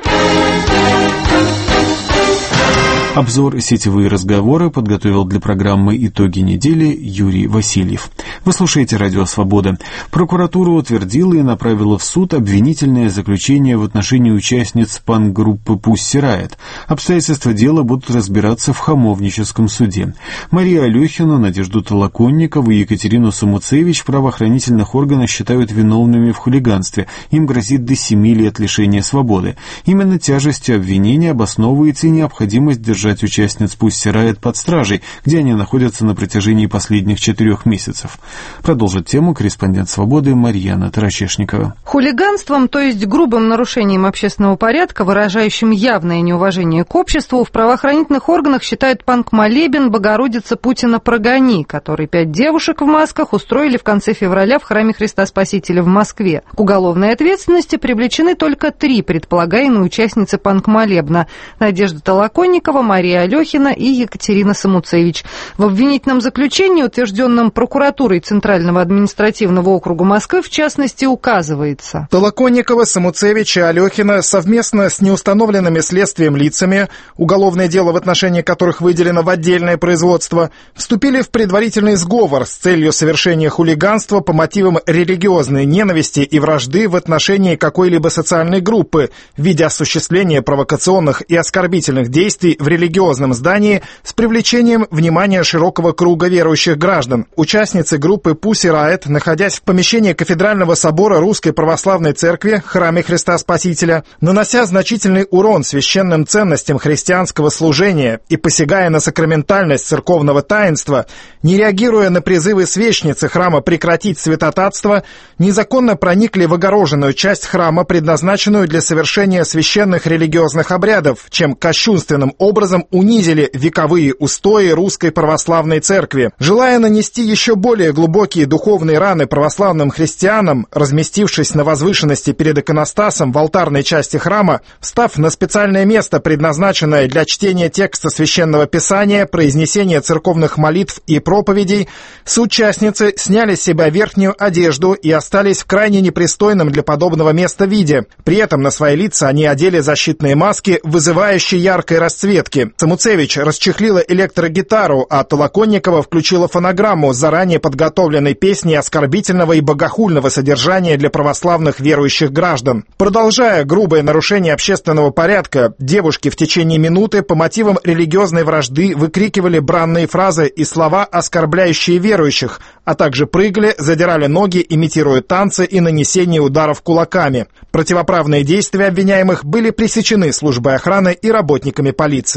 Обзор «Сетевые разговоры» подготовил для программы «Итоги недели» Юрий Васильев. Вы слушаете «Радио Свобода». Прокуратура утвердила и направила в суд обвинительное заключение в отношении участниц панк-группы «Пусси Райот». Обстоятельства дела будут разбираться в Хамовническом суде. Марию Алехину, Надежду Толоконникову и Екатерину Самуцевич в правоохранительных органах считают виновными в хулиганстве. Им грозит до 7 лет лишения свободы. Именно тяжестью обвинения обосновывается и необходимость держать участниц «Пусси Райот» под стражей, где они находятся на протяжении последних 4 месяцев. Продолжит тему корреспондент «Свободы» Марьяна Тарачешникова. Хулиганством, то есть грубым нарушением общественного порядка, выражающим явное неуважение к обществу, в правоохранительных органах считают панк-молебен «Богородица Путина прогони», который 5 девушек в масках устроили в конце февраля в храме Христа Спасителя в Москве. К уголовной ответственности привлечены только 3 предполагаемые участницы панк-молебна – Надежда Толоконникова, Мария Алехина и Екатерина Самуцевич. В обвинительном заключении, утвержденном прокуратурой Центрального административного округа Москвы, в частности, указывается: Толоконникова, Самуцевич и Алехина совместно с неустановленными следствием лицами, уголовное дело в отношении которых выделено в отдельное производство, вступили в предварительный сговор с целью совершения хулиганства по мотивам религиозной ненависти и вражды в отношении какой-либо социальной группы в виде осуществления провокационных и оскорбительных действий в религиозном здании с привлечением внимания широкого круга верующих граждан. Участницы группы «Пусси Райот», находясь в помещении Кафедрального собора Русской Православной Церкви, храме Христа Спасителя, нанося значительный урон священным ценностям христианского служения и посягая на сакраментальность церковного таинства, не реагируя на призывы священницы храма прекратить святотатство, незаконно проникли в огороженную часть храма, предназначенную для совершения священных религиозных обрядов, чем кощунственным образом унизили вековые устои Русской Православной Церкви. Желая нанести еще более глубокие духовные раны православным христианам, разместившись на возвышенности перед иконостасом в алтарной части храма, встав на специальное место, предназначенное для чтения текста Священного Писания, произнесения церковных молитв и проповедей, соучастницы сняли с себя верхнюю одежду и остались в крайне непристойном для подобного места виде. При этом на свои лица они одели защитные маски, вызывающие яркой расцветки. Самуцевич расчехлила электрогитару, а Толоконникова включила фонограмму с заранее подготовленной песней оскорбительного и богохульного содержания для православных верующих граждан. Продолжая грубое нарушение общественного порядка, девушки в течение минуты по мотивам религиозной вражды выкрикивали бранные фразы и слова, оскорбляющие верующих, а также прыгали, задирали ноги, имитируя танцы и нанесение ударов кулаками. Противоправные действия обвиняемых были пресечены службой охраны и работниками полиции.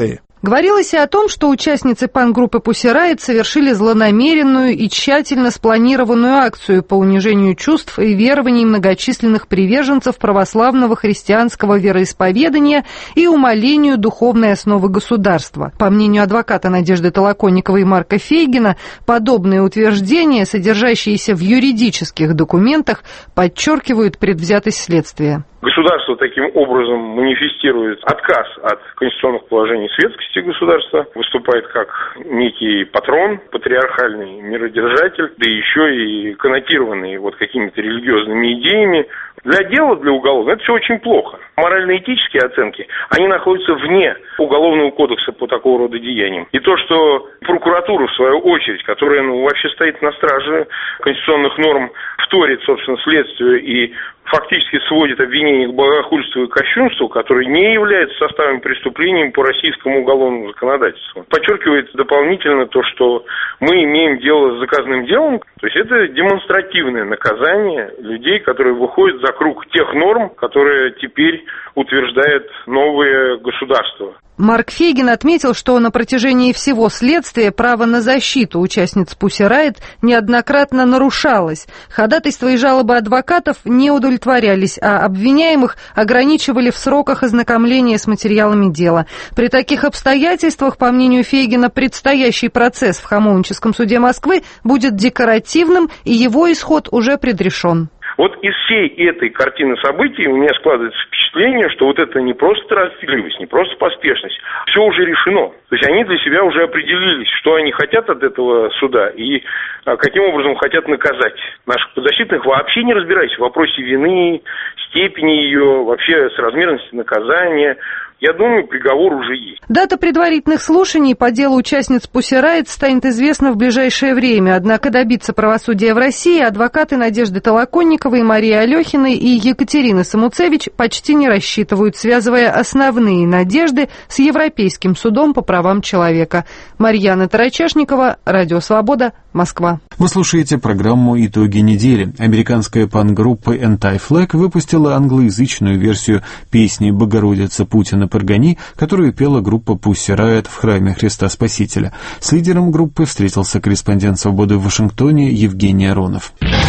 Говорилось и о том, что участницы панк-группы Pussy Riot совершили злонамеренную и тщательно спланированную акцию по унижению чувств и верований многочисленных приверженцев православного христианского вероисповедания и умалению духовной основы государства. По мнению адвоката Надежды Толоконниковой и Марка Фейгина, подобные утверждения, содержащиеся в юридических документах, подчеркивают предвзятость следствия. Государство таким образом манифестирует отказ от конституционных положений светскости государства, выступает как некий патрон, патриархальный миродержатель, да еще и коннотированный вот какими-то религиозными идеями. Для дела, для уголовного, это все очень плохо. Морально-этические оценки, они находятся вне Уголовного кодекса по такого рода деяниям. И то, что прокуратура, в свою очередь, которая вообще стоит на страже конституционных норм, вторит, собственно, следствию и фактически сводит обвинение к богохульству и кощунству, которые не являются составом преступления по российскому уголовному законодательству. Подчеркивает дополнительно то, что мы имеем дело с заказным делом, то есть это демонстративное наказание людей, которые выходят за круг тех норм, которые теперь утверждает новое государство. Марк Фейгин отметил, что на протяжении всего следствия право на защиту участниц Pussy Riot неоднократно нарушалось. Ходатайства и жалобы адвокатов не удовлетворялись, а обвиняемых ограничивали в сроках ознакомления с материалами дела. При таких обстоятельствах, по мнению Фейгина, предстоящий процесс в Хамовническом суде Москвы будет декоративным, и его исход уже предрешен. Вот из всей этой картины событий у меня складывается впечатление, что вот это не просто торопливость, не просто поспешность, все уже решено. То есть они для себя уже определились, что они хотят от этого суда и каким образом хотят наказать наших подзащитных, вообще не разбираясь в вопросе вины, степени ее, вообще соразмерности наказания. Я думаю, приговор уже есть. Дата предварительных слушаний по делу участниц Pussy Riot станет известна в ближайшее время. Однако добиться правосудия в России адвокаты Надежды Толоконниковой, Марии Алехиной и Екатерины Самуцевич почти не рассчитывают, связывая основные надежды с Европейским судом по правам человека. Марьяна Тарачешникова, Радио Свобода, Москва. Вы слушаете программу «Итоги недели». Американская панк-группа Anti-Flag выпустила англоязычную версию песни «Богородица Путина Паргани», которую пела группа Pussy Riot в храме Христа Спасителя. С лидером группы встретился корреспондент «Свободы» в Вашингтоне Евгений Аронов.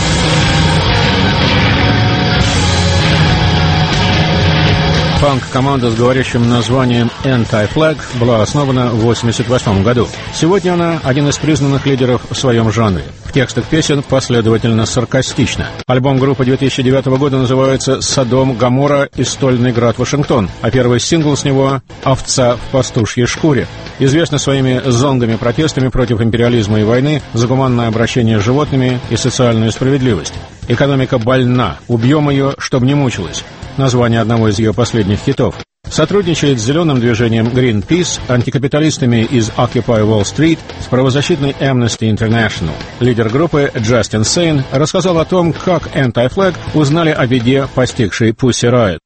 Панк-команда с говорящим названием Anti-Flag была основана в 1988 году. Сегодня она один из признанных лидеров в своем жанре. В текстах песен последовательно саркастично. Альбом группы 2009 года называется «Содом, Гоморра и Стольный Град, Вашингтон», а первый сингл с него «Овца в пастушьей шкуре». Известна своими зонгами-протестами против империализма и войны, за гуманное обращение с животными и социальную справедливость. «Экономика больна. Убьем ее, чтобы не мучилась». Название одного из ее последних хитов. Сотрудничает с зеленым движением Greenpeace, антикапиталистами из Occupy Wall Street, с правозащитной Amnesty International. Лидер группы Джастин Сейн рассказал о том, как Anti-Flag узнали о беде, постигшей Pussy Riot.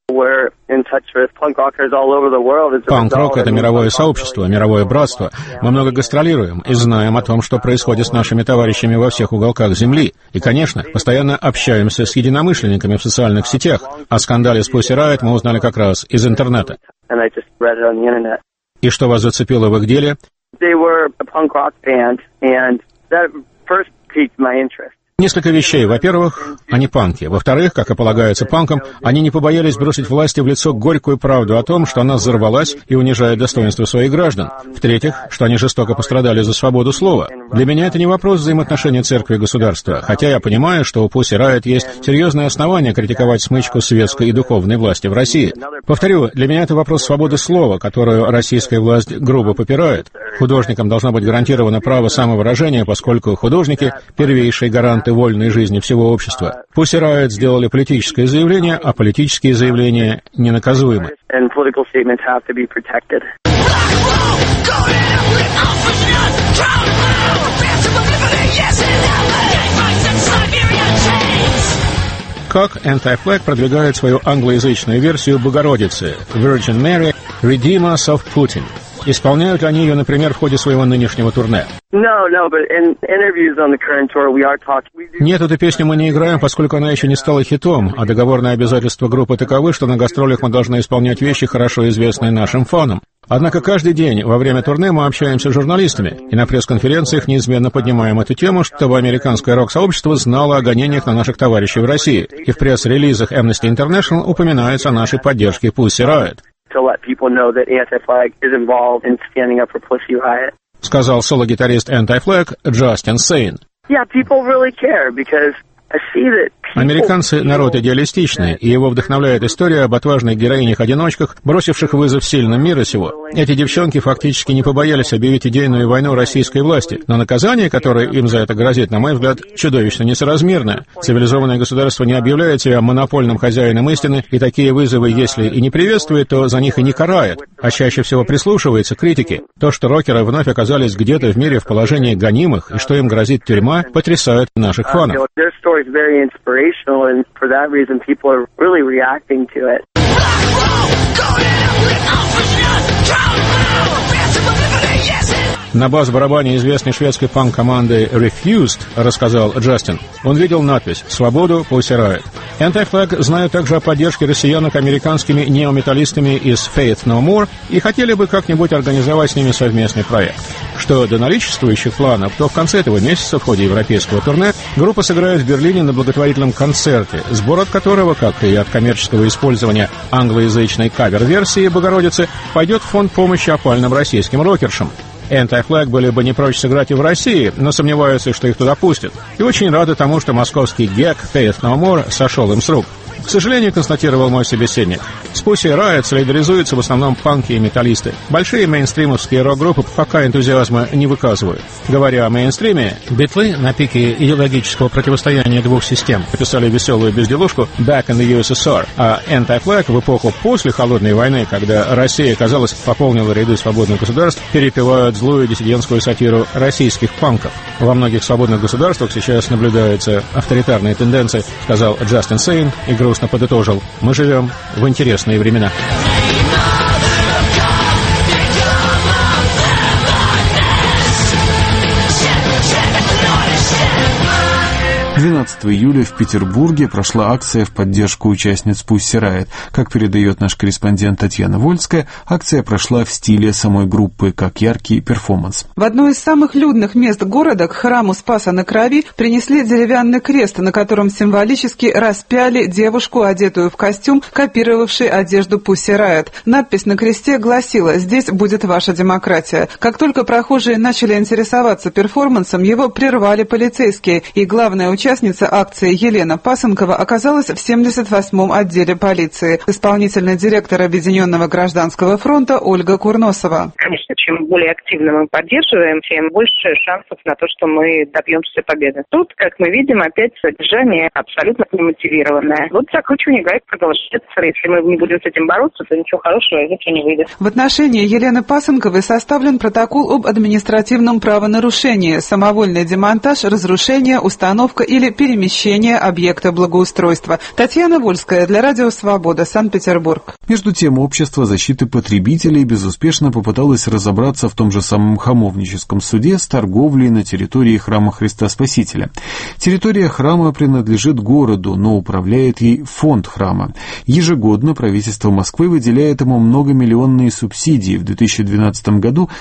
Панк-рок — это мировое сообщество, мировое братство. Мы много гастролируем и знаем о том, что происходит с нашими товарищами во всех уголках Земли. И, конечно, постоянно общаемся с единомышленниками в социальных сетях. О скандале с Pussy Riot мы узнали как раз из интернета. И что вас зацепило в их деле? Несколько вещей. Во-первых, они панки. Во-вторых, как и полагается панкам, они не побоялись бросить власти в лицо горькую правду о том, что она взорвалась и унижает достоинство своих граждан. В-третьих, что они жестоко пострадали за свободу слова. Для меня это не вопрос взаимоотношений церкви и государства, хотя я понимаю, что у Pussy Riot есть серьезные основания критиковать смычку светской и духовной власти в России. Повторю, для меня это вопрос свободы слова, которую российская власть грубо попирает. Художникам должно быть гарантировано право самовыражения, поскольку художники — первейшие гаранты вольной жизни всего общества. Pussy Riot сделали политическое заявление, а политические заявления ненаказуемы. Как Anti-Flag продвигает свою англоязычную версию Богородицы Virgin Mary, Redeemers of Putin. Исполняют ли они ее, например, в ходе своего нынешнего турне? Нет, эту песню мы не играем, поскольку она еще не стала хитом, а договорные обязательства группы таковы, что на гастролях мы должны исполнять вещи, хорошо известные нашим фанам. Однако каждый день во время турне мы общаемся с журналистами, и на пресс-конференциях неизменно поднимаем эту тему, чтобы американское рок-сообщество знало о гонениях на наших товарищей в России. И в пресс-релизах Amnesty International упоминается о нашей поддержке Pussy Riot. Сказал соло-гитарист Anti-Flag Justin Sane. Американцы — народ идеалистичный, и его вдохновляет история об отважных героинях-одиночках, бросивших вызов сильным мира сего. Эти девчонки фактически не побоялись объявить идейную войну российской власти, но наказание, которое им за это грозит, на мой взгляд, чудовищно несоразмерное. Цивилизованное государство не объявляет себя монопольным хозяином истины, и такие вызовы, если и не приветствует, то за них и не карает, а чаще всего прислушивается к критике. То, что рокеры вновь оказались где-то в мире в положении гонимых, и что им грозит тюрьма, потрясает наших фанов. And for that reason, people are really reacting to it. На бас-барабане известной шведской панк-команды Refused, рассказал Джастин, он видел надпись «Свободу, Pussy Riot». Anti-Flag знают также о поддержке россиянок американскими неометаллистами из Faith No More и хотели бы как-нибудь организовать с ними совместный проект. Что до наличествующих планов, то в конце этого месяца в ходе европейского турне группа сыграет в Берлине на благотворительном концерте, сбор от которого, как и от коммерческого использования англоязычной кавер-версии «Богородицы», пойдет в фонд помощи опальным российским рокершам. Anti-Flag были бы не прочь сыграть и в России, но сомневаются, что их туда пустят. И очень рады тому, что московский гек Faith No More сошел им с рук. К сожалению, констатировал мой собеседник, с Pussy Riot солидаризуются в основном панки и металлисты. Большие мейнстримовские рок-группы пока энтузиазма не выказывают. Говоря о мейнстриме, битлы на пике идеологического противостояния двух систем написали веселую безделушку «Back in the USSR», а Anti-Flag в эпоху после Холодной войны, когда Россия, казалось, пополнила ряды свободных государств, перепевают злую диссидентскую сатиру российских панков. Во многих свободных государствах сейчас наблюдаются авторитарные тенденции, сказал Джастин Сейн и грустно подытожил: мы живем в интересные времена. 12 июля в Петербурге прошла акция в поддержку участниц Pussy Riot. Как передает наш корреспондент Татьяна Вольская, акция прошла в стиле самой группы, как яркий перформанс. В одно из самых людных мест города, к храму Спаса на Крови, принесли деревянный крест, на котором символически распяли девушку, одетую в костюм, копировавший одежду Pussy Riot. Надпись на кресте гласила: «Здесь будет ваша демократия». Как только прохожие начали интересоваться перформансом, его прервали полицейские, и главная участница акции Елена Пасынкова оказалась в 78-м отделе полиции. Исполнительный директор Объединенного гражданского фронта Ольга Курносова. Конечно, чем более активно мы поддерживаем, тем больше шансов на то, что мы добьемся победы. Тут, как мы видим, опять содержание абсолютно немотивированное. Вот закручивание гаек продолжается. Если мы не будем с этим бороться, то ничего хорошего из этого не выйдет. В отношении Елены Пасынковой составлен протокол об административном правонарушении, самовольный демонтаж, разрушение, установка или перемещение объекта благоустройства. Татьяна Вольская для Радио Свобода, Санкт-Петербург. Между тем, Общество защиты потребителей безуспешно попыталось разобраться в том же самом хамовническом суде с торговлей на территории храма Христа Спасителя. Территория храма принадлежит городу, но управляет ей фонд храма. Ежегодно правительство Москвы выделяет ему многомиллионные субсидии. В 2012 году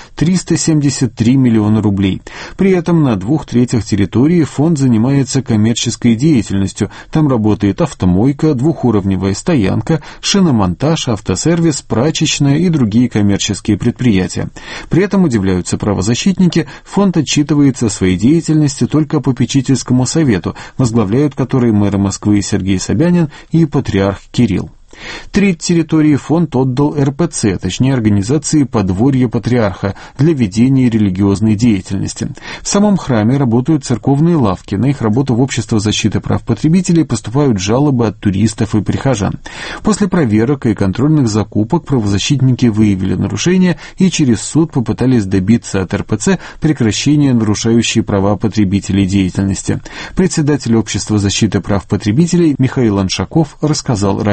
373 миллиона рублей. При этом на 2/3 территории фонд занимается коммерческой деятельностью. Там работает автомойка, двухуровневая стоянка, шиномонтаж, автосервис, прачечная и другие коммерческие предприятия. При этом, удивляются правозащитники, фонд отчитывается о своей деятельности только попечительскому совету, возглавляют который мэр Москвы Сергей Собянин и патриарх Кирилл. Треть территории фонд отдал РПЦ, точнее организации «Подворье Патриарха», для ведения религиозной деятельности. В самом храме работают церковные лавки. На их работу в Общество защиты прав потребителей поступают жалобы от туристов и прихожан. После проверок и контрольных закупок правозащитники выявили нарушения и через суд попытались добиться от РПЦ прекращения нарушающей права потребителей деятельности. Председатель Общества защиты прав потребителей Михаил Аншаков рассказал Радио Свобода.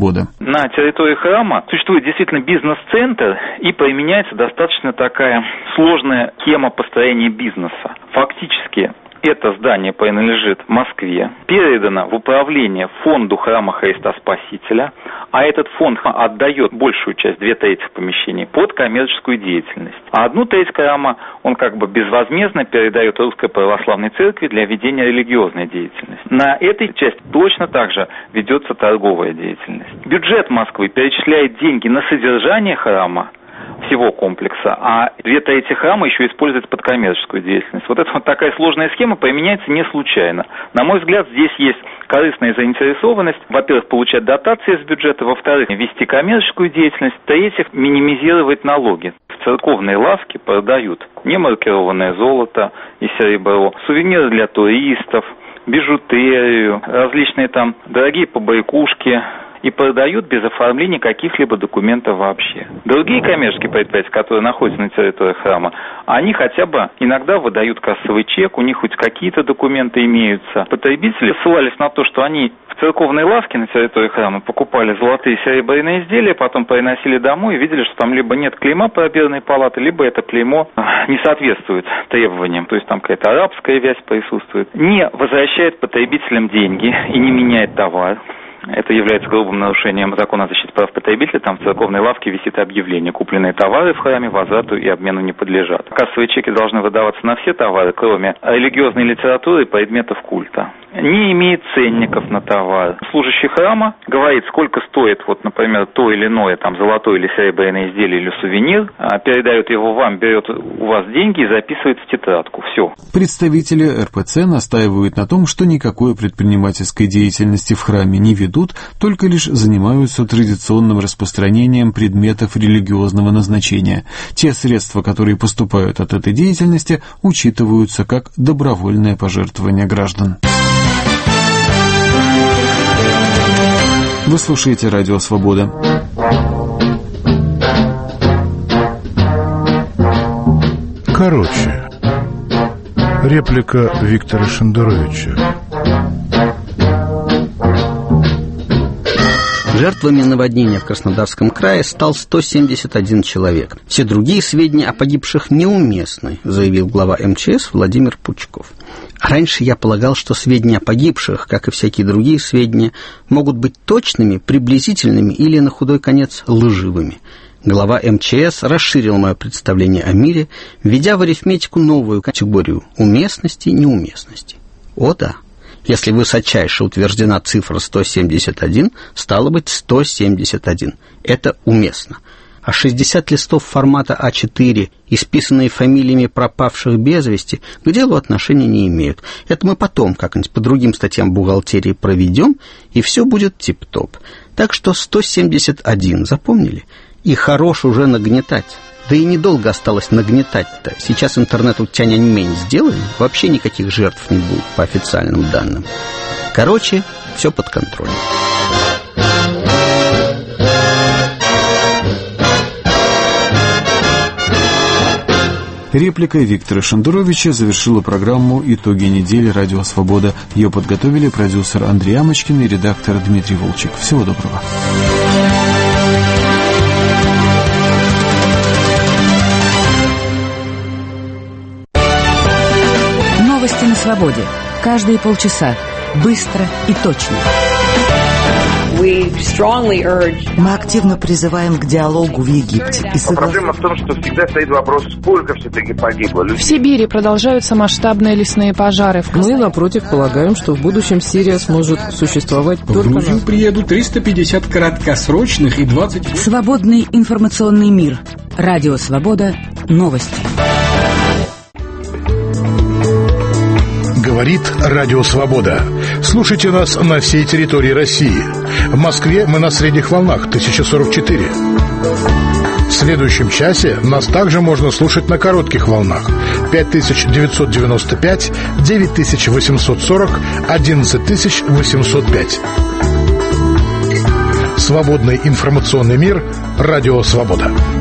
«Свобода». На территории храма существует действительно бизнес-центр, и применяется достаточно такая сложная схема построения бизнеса. Фактически это здание принадлежит Москве, передано в управление фонду храма Христа Спасителя, а этот фонд отдает большую часть, 2/3 помещений, под коммерческую деятельность. А 1/3 храма он как бы безвозмездно передает Русской Православной Церкви для ведения религиозной деятельности. На этой части точно так же ведется торговая деятельность. Бюджет Москвы перечисляет деньги на содержание храма, всего комплекса, а 2/3 храма еще используется под коммерческую деятельность. Вот эта вот такая сложная схема применяется не случайно. На мой взгляд, здесь есть корыстная заинтересованность, во-первых, получать дотации из бюджета, во-вторых, вести коммерческую деятельность, в-третьих, минимизировать налоги. В церковные лавки продают немаркированное золото и серебро, сувениры для туристов, бижутерию, различные там дорогие побрякушки, и продают без оформления каких-либо документов вообще. Другие коммерческие предприятия, которые находятся на территории храма, они хотя бы иногда выдают кассовый чек, у них хоть какие-то документы имеются. Потребители ссылались на то, что они в церковной лавке на территории храма покупали золотые и серебряные изделия, потом приносили домой и видели, что там либо нет клейма правоверной палаты, либо это клеймо не соответствует требованиям, то есть там какая-то арабская вязь присутствует. Не возвращает потребителям деньги и не меняет товар. Это является грубым нарушением закона о защите прав потребителей. Там в церковной лавке висит объявление: купленные товары в храме возврату и обмену не подлежат. Кассовые чеки должны выдаваться на все товары, кроме религиозной литературы и предметов культа. Не имеет ценников на товар. Служащий храма говорит, сколько стоит, вот, например, то или иное, там, золотое или серебряное изделие или сувенир, передает его вам, берет у вас деньги и записывает в тетрадку. Все. Представители РПЦ настаивают на том, что никакой предпринимательской деятельности в храме не ведут, только лишь занимаются традиционным распространением предметов религиозного назначения. Те средства, которые поступают от этой деятельности, учитываются как добровольное пожертвование граждан. Вы слушаете «Радио Свобода». Короче, реплика Виктора Шендеровича. Жертвами наводнения в Краснодарском крае стал 171 человек. Все другие сведения о погибших неуместны, заявил глава МЧС Владимир Пучков. Раньше я полагал, что сведения о погибших, как и всякие другие сведения, могут быть точными, приблизительными или, на худой конец, лживыми. Глава МЧС расширил мое представление о мире, введя в арифметику новую категорию уместности и неуместности. О да! Если высочайше утверждена цифра 171, стало быть 171. Это уместно. А 60 листов формата А4, исписанные фамилиями пропавших без вести, к делу отношения не имеют. Это мы потом как-нибудь по другим статьям бухгалтерии проведем, и все будет тип-топ. Так что 171, запомнили? И хорош уже нагнетать. Да и недолго осталось нагнетать-то. Сейчас интернету тянь-мень сделали, вообще никаких жертв не будет, по официальным данным. Короче, все под контролем. Реплика Виктора Шендеровича завершила программу «Итоги недели. Радио Свобода». Ее подготовили продюсер Андрей Амочкин и редактор Дмитрий Волчек. Всего доброго. Новости на свободе. Каждые полчаса. Быстро и точно. Мы активно призываем к диалогу в Египте. Проблема в том, что всегда стоит вопрос, сколько все-таки погибло людей. В Сибири продолжаются масштабные лесные пожары. Мы, напротив, полагаем, что в будущем Сирия сможет существовать только... В Грузию приедут 350 краткосрочных и 20... Свободный информационный мир. Радио Свобода. Новости. Говорит Радио Свобода. Слушайте нас на всей территории России. В Москве мы на средних волнах 1044. В следующем часе нас также можно слушать на коротких волнах 5995, 9840, 11805. Свободный информационный мир. Радио Свобода.